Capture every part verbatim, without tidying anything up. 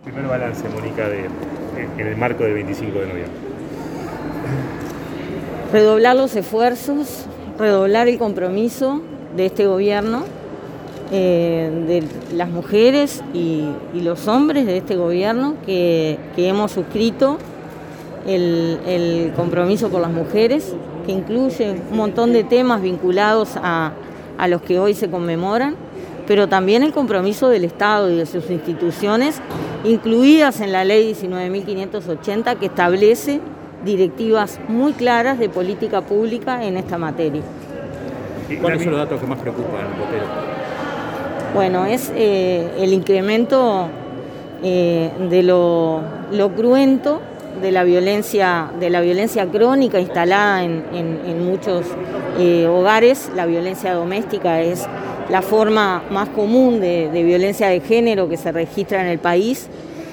Primer balance, Mónica, de, en el marco del veinticinco de noviembre. Redoblar los esfuerzos, redoblar el compromiso de este gobierno, eh, de las mujeres y, y los hombres de este gobierno que, que hemos suscrito el, el compromiso por las mujeres, que incluye un montón de temas vinculados a, a los que hoy se conmemoran, pero también el compromiso del Estado y de sus instituciones, incluidas en la ley diecinueve mil quinientos ochenta, que establece directivas muy claras de política pública en esta materia. ¿Cuáles son los datos que más preocupan, Botero? Bueno, es eh, el incremento eh, de lo, lo cruento de la violencia, de la violencia crónica instalada en, en, en muchos eh, hogares. La violencia doméstica es la forma más común de, de violencia de género que se registra en el país,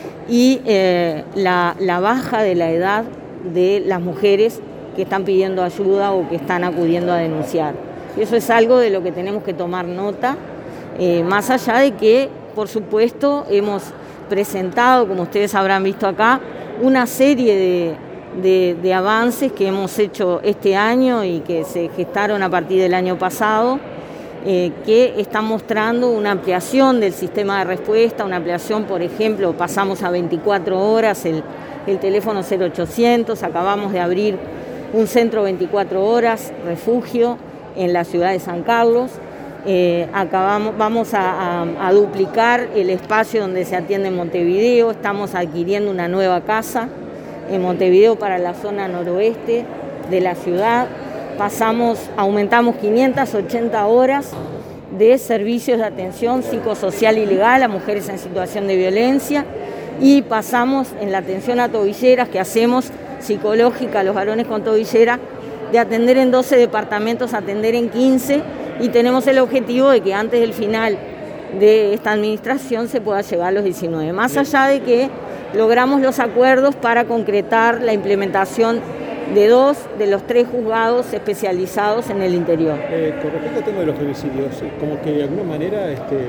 y eh, la, la baja de la edad de las mujeres que están pidiendo ayuda o que están acudiendo a denunciar. Eso es algo de lo que tenemos que tomar nota, eh, más allá de que, por supuesto, hemos presentado, como ustedes habrán visto acá, una serie de, de, de avances que hemos hecho este año y que se gestaron a partir del año pasado, eh, que están mostrando una ampliación del sistema de respuesta, una ampliación, por ejemplo, pasamos a veinticuatro horas el, el teléfono cero ochocientos, acabamos de abrir un centro veinticuatro horas, refugio, en la ciudad de San Carlos. Eh, acabamos, vamos a, a, a duplicar el espacio donde se atiende en Montevideo. Estamos adquiriendo una nueva casa en Montevideo para la zona noroeste de la ciudad. Pasamos, aumentamos quinientas ochenta horas de servicios de atención psicosocial y legal a mujeres en situación de violencia, y pasamos en la atención a tobilleras que hacemos psicológica a los varones con tobillera, de atender en doce departamentos, atender en quince, y tenemos el objetivo de que antes del final de esta administración se pueda llegar a los diecinueve. Más allá de que logramos los acuerdos para concretar la implementación de dos de los tres juzgados especializados en el interior. Eh, con respecto al tema de los femicidios, como que de alguna manera este,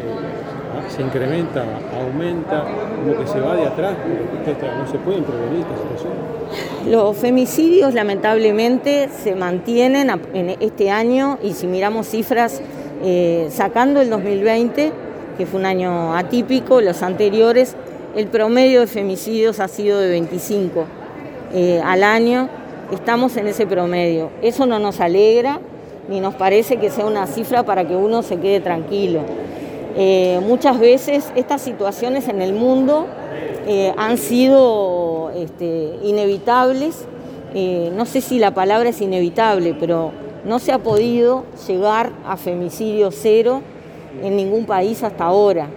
se incrementa, aumenta, como que se va de atrás, no se pueden prevenir esta situación. Los femicidios lamentablemente se mantienen en este año, y si miramos cifras, eh, sacando el dos mil veinte, que fue un año atípico, los anteriores, el promedio de femicidios ha sido de veinticinco eh, al año. Estamos en ese promedio. Eso no nos alegra, ni nos parece que sea una cifra para que uno se quede tranquilo. Eh, muchas veces estas situaciones en el mundo eh, han sido este, inevitables. Eh, no sé si la palabra es inevitable, pero no se ha podido llegar a femicidio cero en ningún país hasta ahora.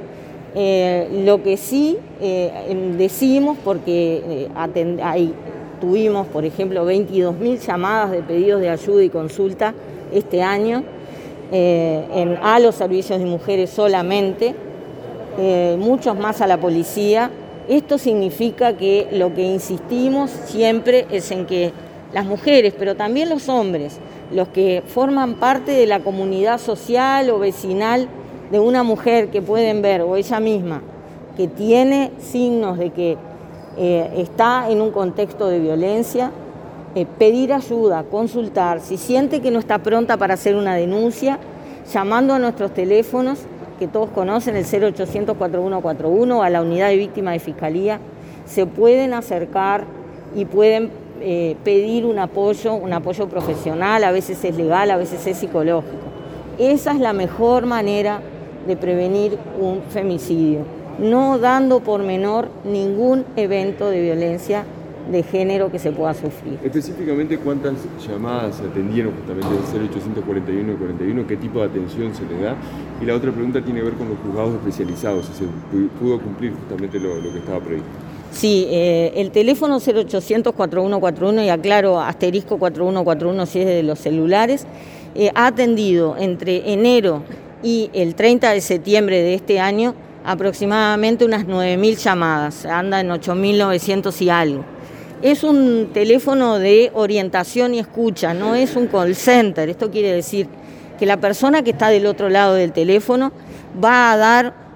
Eh, lo que sí eh, decimos, porque eh, atend- hay tuvimos, por ejemplo, veintidós mil llamadas de pedidos de ayuda y consulta este año eh, en, a los servicios de mujeres solamente, eh, muchos más a la policía. Esto significa que lo que insistimos siempre es en que las mujeres, pero también los hombres, los que forman parte de la comunidad social o vecinal de una mujer que pueden ver, o ella misma, que tiene signos de que Eh, está en un contexto de violencia, eh, pedir ayuda, consultar, si siente que no está pronta para hacer una denuncia, llamando a nuestros teléfonos, que todos conocen, el cero ochocientos cuarenta y uno cuarenta y uno, a la unidad de víctimas de Fiscalía, se pueden acercar y pueden eh, pedir un apoyo, un apoyo profesional, a veces es legal, a veces es psicológico. Esa es la mejor manera de prevenir un femicidio, no dando por menor ningún evento de violencia de género que se pueda sufrir. Específicamente, ¿cuántas llamadas se atendieron justamente del cero ochocientos cuarenta y uno y cuarenta y uno? ¿Qué tipo de atención se le da? Y la otra pregunta tiene que ver con los juzgados especializados, si se pudo cumplir justamente lo, lo que estaba previsto. Sí, eh, el teléfono cero ochocientos cuarenta y uno cuarenta y uno, y aclaro, asterisco cuarenta y uno cuarenta y uno si es de los celulares, eh, ha atendido entre enero y el treinta de septiembre de este año aproximadamente unas nueve mil llamadas, anda en ocho mil novecientos y algo. Es un teléfono de orientación y escucha, no es un call center. Esto quiere decir que la persona que está del otro lado del teléfono va a dar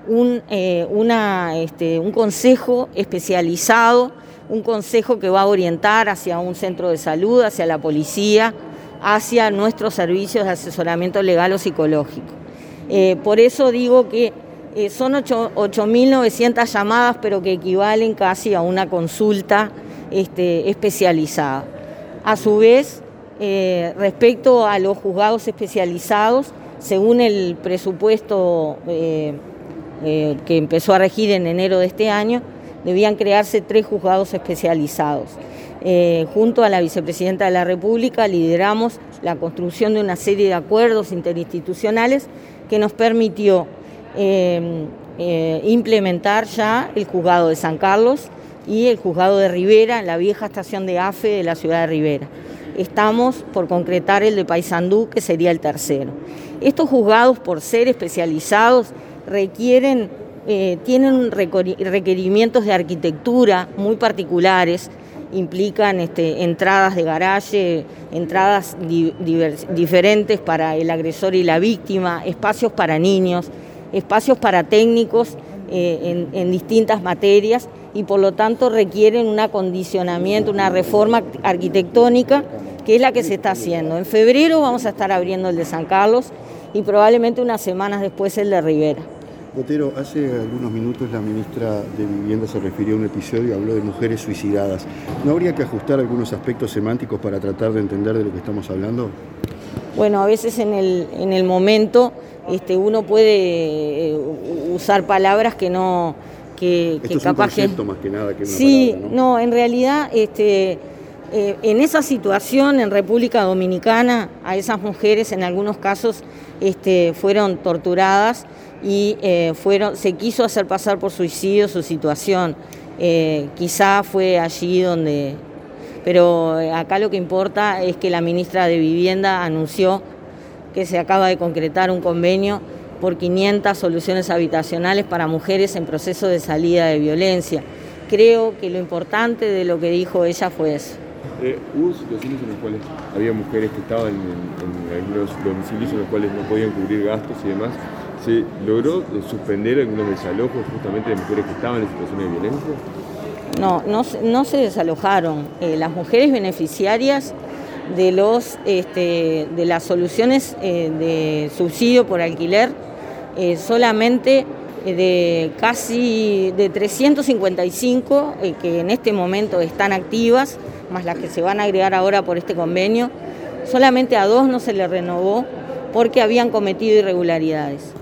un, eh, una, este, un consejo especializado, un consejo que va a orientar hacia un centro de salud, hacia la policía, hacia nuestros servicios de asesoramiento legal o psicológico. Eh, por eso digo que eh, son ocho mil novecientas llamadas, pero que equivalen casi a una consulta este, especializada. A su vez, eh, respecto a los juzgados especializados, según el presupuesto eh, eh, que empezó a regir en enero de este año, debían crearse tres juzgados especializados. Eh, junto a la vicepresidenta de la República lideramos la construcción de una serie de acuerdos interinstitucionales que nos permitió eh, eh, implementar ya el juzgado de San Carlos y el juzgado de Rivera, en la vieja estación de AFE de la ciudad de Rivera. Estamos por concretar el de Paysandú, que sería el tercero. Estos juzgados, por ser especializados, requieren, eh, tienen requerimientos de arquitectura muy particulares, implican este, entradas de garaje, entradas di, divers, diferentes para el agresor y la víctima, espacios para niños, espacios para técnicos eh, en, en distintas materias, y por lo tanto requieren un acondicionamiento, una reforma arquitectónica, que es la que se está haciendo. En febrero vamos a estar abriendo el de San Carlos y probablemente unas semanas después el de Rivera. Botero, hace algunos minutos la ministra de Vivienda se refirió a un episodio y habló de mujeres suicidadas. ¿No habría que ajustar algunos aspectos semánticos para tratar de entender de lo que estamos hablando? Bueno, a veces en el, en el momento este, uno puede eh, usar palabras que no... Que, Esto que es capaz un concepto que... más que nada que una sí, palabra, ¿no? no, en realidad... Este, Eh, en esa situación, en República Dominicana, a esas mujeres en algunos casos este, fueron torturadas y eh, fueron, se quiso hacer pasar por suicidio su situación. Eh, quizá fue allí donde... Pero acá lo que importa es que la ministra de Vivienda anunció que se acaba de concretar un convenio por quinientas soluciones habitacionales para mujeres en proceso de salida de violencia. Creo que lo importante de lo que dijo ella fue eso. Eh, hubo situaciones en las cuales había mujeres que estaban en, en algunos domicilios en los cuales no podían cubrir gastos y demás. ¿Se logró suspender algunos desalojos justamente de mujeres que estaban en situaciones de violencia? No, no, no se desalojaron. Eh, las mujeres beneficiarias de, los, este, de las soluciones eh, de subsidio por alquiler, eh, solamente de casi de trescientas cincuenta y cinco eh, que en este momento están activas, más las que se van a agregar ahora por este convenio, solamente a dos no se le renovó porque habían cometido irregularidades.